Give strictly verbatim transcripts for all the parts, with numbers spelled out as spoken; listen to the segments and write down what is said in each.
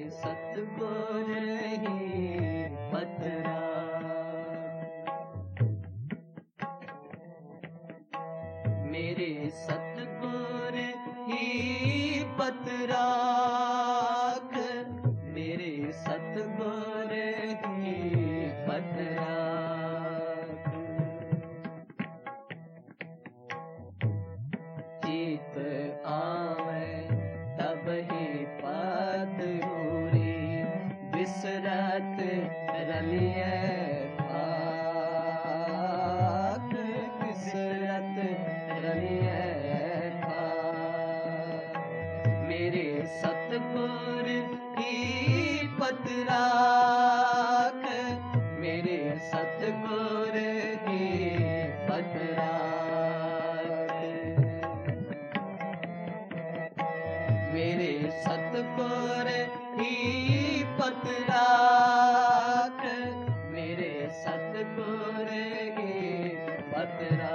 सतगुर ही पतरा। मेरे सतगुर ही पतरा, मेरे सतगुर ही पतरा। चित आवे तब ही पद पूरी, बिसरत रलिए पाक, बिसरत रलिए पाक। मेरे सतगुर ही पतरा, मेरे सतगुर ही पतरा। मेरे सतगुर ही पतरा, मेरे सतगुर ही पतरा।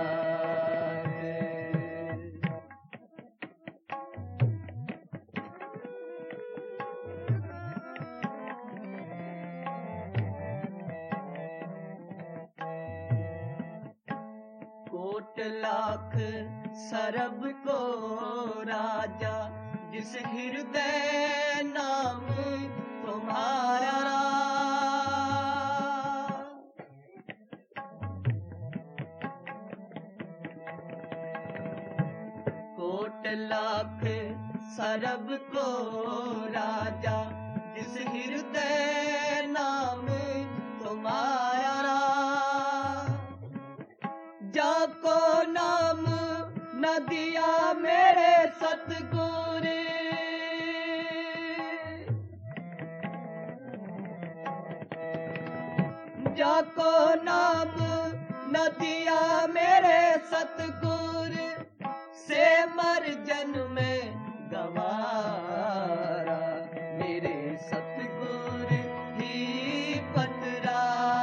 कोट लाख सरब को राजा, जिस हृदय नाम तुम्हारा। कोट लाख सरब को राजा, जिस हृदय नाम तुम्हारा। जाको नाम न दिया मेरे सतगुर, जाको नाम न दिया मेरे सतगुर, से मर जन्म गवारा। मेरे सतगुर ही पतरा,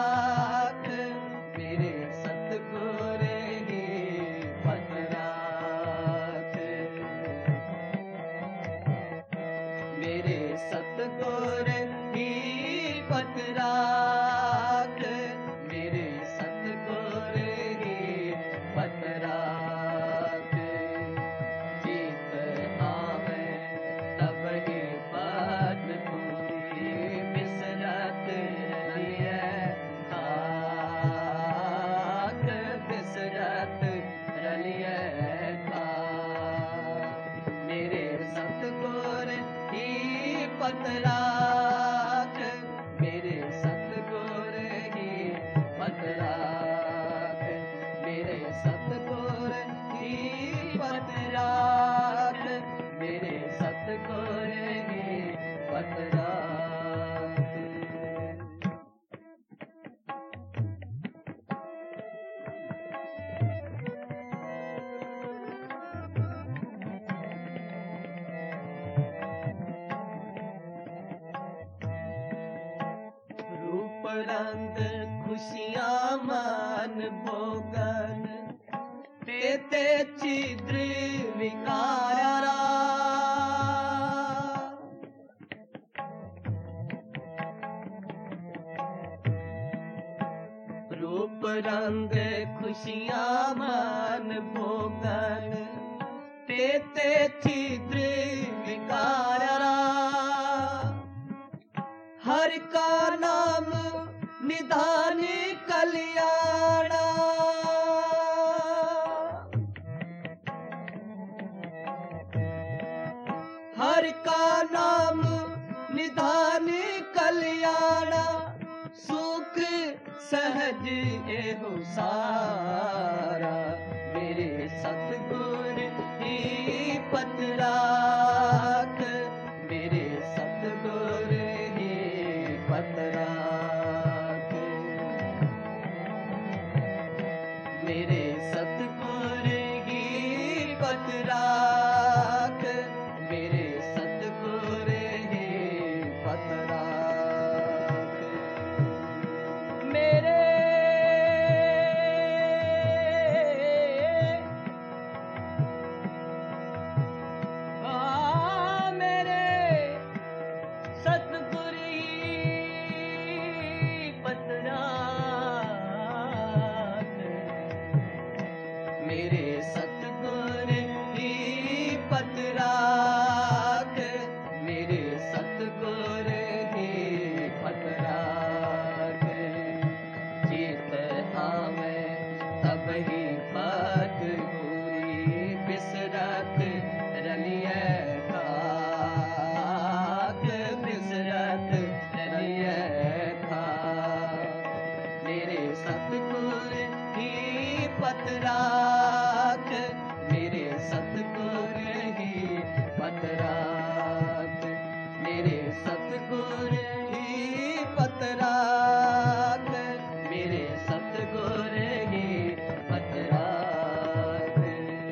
मेरे सतगुर ही पतरा। मेरे सतगुर ही पतरा, मेरे सतगुर ही पतरा। चित आवे तब ही पद पूरी, बिसरत रलिए खाक, बिसरत रलिए खाक। मेरे सतगुर ही पतरा, मेरे सतगुर ही पतरा। मेरे सतगुर ही पतरा, मेरे सतगुर ही पतरा। रूप रंग खुशियां मन भोगन, तेते छिद्र विकारा। रूप रंग खुशियां मन भोगन, तेते छिद्र विकारा। हर का नाम निधान कल्याणा, हर का नाम निधान कल्याणा। सुख सहज एहो सारा, मेरे सतगुर ही पतरा, मेरे सतगुर ही पतरा। मेरे सतगुर ही पतरा, मेरे सतगुर ही पतरा। मेरे सतगुर ही पतराख, मेरे सतगुर ही पतराख।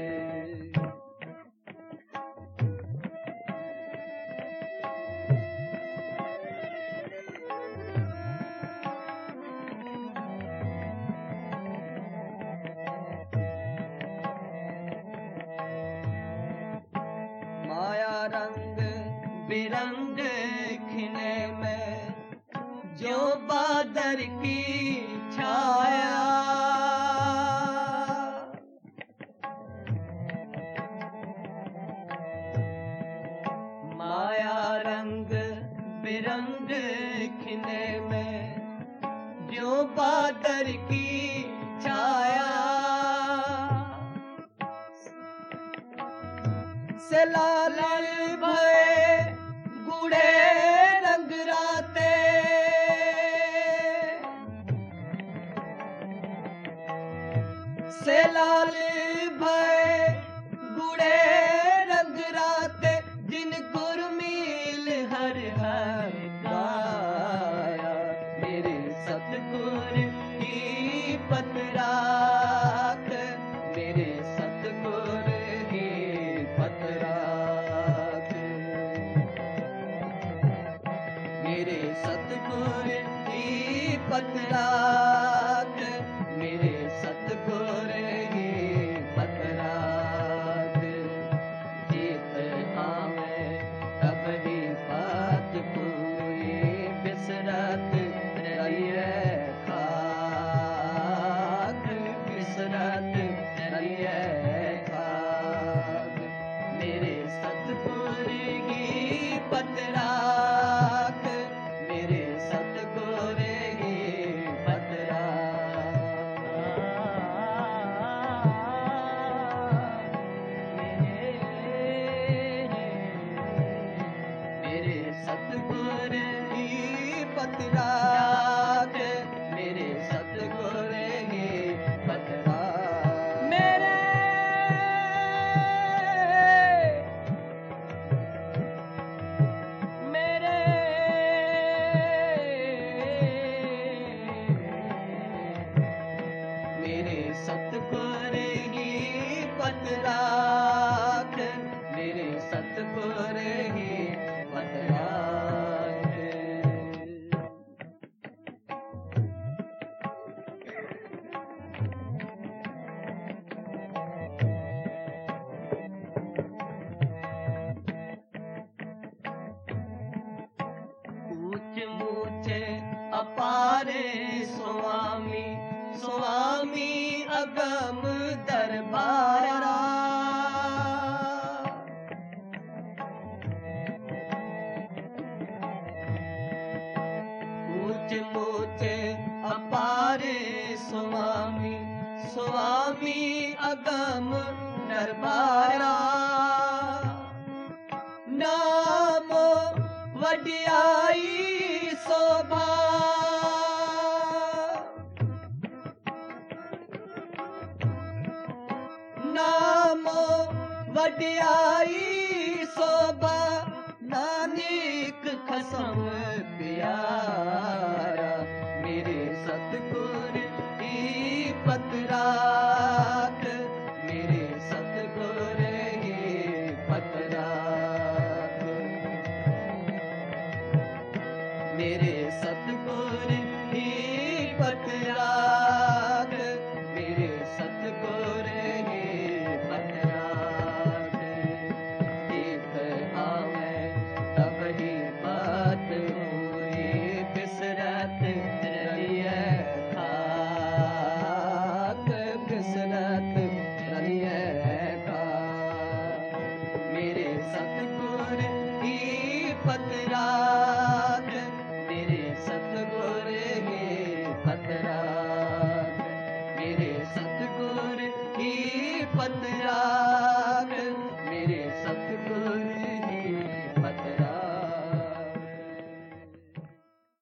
माया रंग बिरंग खिने में जो बादर की छाया, माया रंग बिरंग खिने में जो बादर की छाया, से लाल भये गूढ़े रंग राते, से लाल भये गूढ़े रंग राते, जिन गुरमील हर हर गाया, मेरे सतगुर की पतराख, मेरे सतगुर ही पतराख, मेरे सतगुर ही पतराख, मेरे सतगुर ही पतराख। जीत आवे तब ही बात पूरी, बिसरत रहिए खाक, बिसरत रहिए खाक, मेरे सतगुर ही पतराख, मेरे सतगुर ही पतराख। मेरे सतगुर ही पतराख, मेरे सतगुर ही पतराख। मेरे मेरे मेरे सतगुर ही पतराख, मेरे सतगुर ही पतराख। ऊंच मूचे अपारे स्वामी, स्वामी अगम दरबारा, ऊंच मूचे अपारे स्वामी, स्वामी अगम दरबारा, नामो वडियाई शोभा, नामो वडियाई शोभा, नानिक खसम प्यारा, मेरे सतगुर ही पतराख, मेरे सतगुर ही पतराख, मेरे सतगुर ही पतराख, मेरे सतगुर ही पतराख। एक आवे तब ही बात हुई, बिसरत रहिए खाक, बिसरत रहिए खाक, मेरे सतगुर ही पतराख, मेरे सतगुर ही पतराख, मेरे सतगुर ही पतराख, मेरे सतगुर